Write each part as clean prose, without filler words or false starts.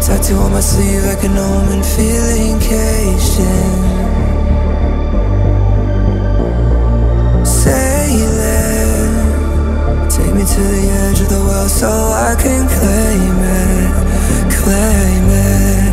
Tattoo on my sleeve like an omen, feeling caged in. Sailing, take me to the edge of the world so I can claim it, claim it.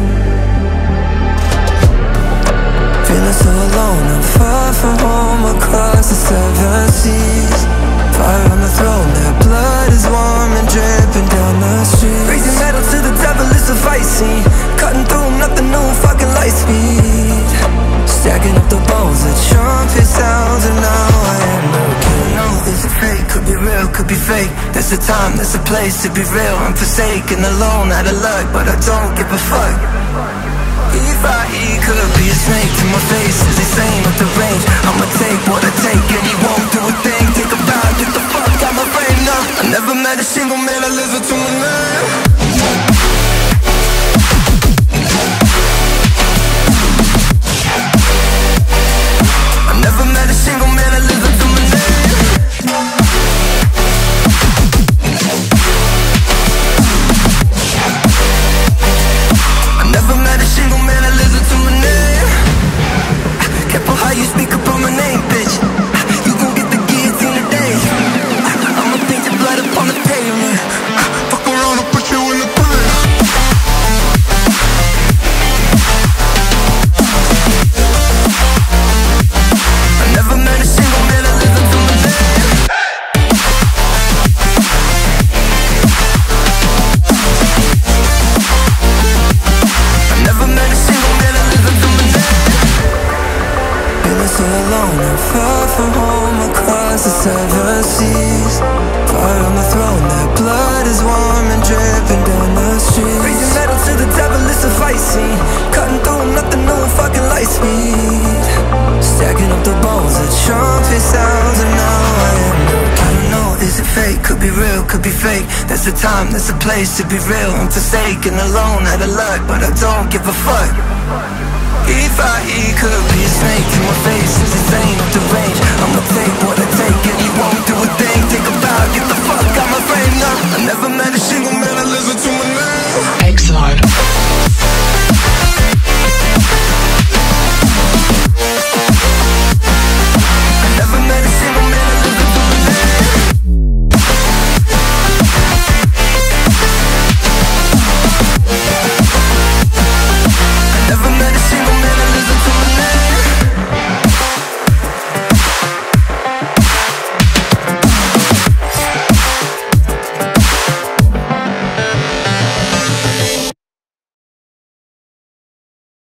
Feeling so alone, I'm far from home across the seven seas. Fire on the throne, their blood is warm and dripping down the street. Raising metal to the devil, it's a fight scene. Cutting through nothing new, fucking light speed. Stacking up the bones, the trumpet sounds, and now I am okay. No, is it fake? Could be real, could be fake. There's a time, there's a place to be real. I'm forsaken, alone, out of luck, but I don't give a fuck. He could be a snake to my face, is he saying at the range? I'ma take what I take and he won't do a thing. Take a bow, get the fuck out my brain now. I never met a single man that lives up to my name. I never met a single man that lives up to my name. I never met a single man that lives up to my name. Careful how you speak up on my name, bitch. You gon' get the guillotine today. I'ma paint your blood upon the pavement. Fuck around and put you in the place. I never met a single man that lives up to my name. I never met a single man that lives up to my name. Feeling so alone, I'm far from home across the seven seas. Fire on the throne, their blood is warm and dripping down the street. Raising metal to the devil, it's a fight scene. Cutting through nothing new, fucking light speed. Stacking up the bones, the trumpet sounds, and now I am okay. I don't know, is it fake? Could be real, could be fake. There's a time, there's a place to be real. I'm forsaken, alone, out of luck, but I don't give a fuck. He could be a snake to my face, is he saying at the range? I'ma take what I take and he won't do a thing. Take a bow, get the fuck out my frame now. I never met a single